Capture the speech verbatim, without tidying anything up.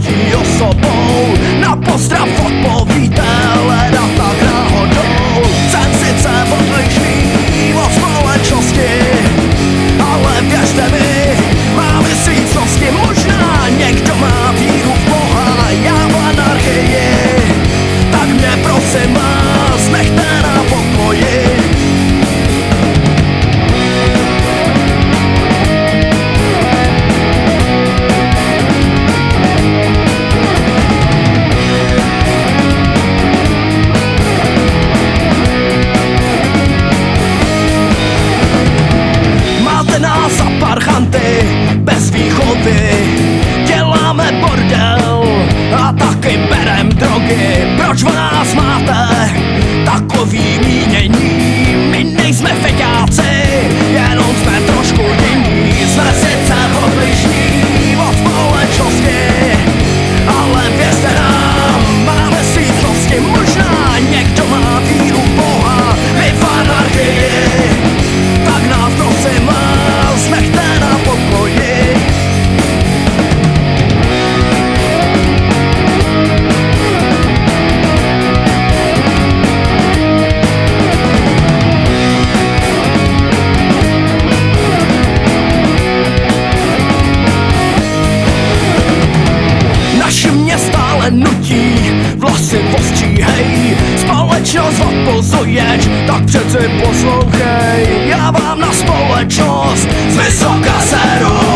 třetí osobou. Na pozdrav odpovíte leda tak náhodou. Jsem sice odlišný od společnosti, ale věřte mi, má vysvícnosti. Možná někdo má víru v Boha, já v anarchii, tak mě prosím vás nechte na pokoji. Máte nás za parchanty bez výchovy, děláme bordel a taky berem drogy. Proč v nás máte takový mínění? My nejsme feťáci, jenom jsme trošku jiní. Jsme sice odlišní od společnosti, ale věřte nám, máme svícnosti. Možná někdo má víru v Boha, my v anarchii, tak nás prosím vás nechte na pokoji. Naši mě stále nutí, vlasy ostříhej, společnost odpozuješ, tak přeci poslouchej. Já vám na společnost z vysoka seru.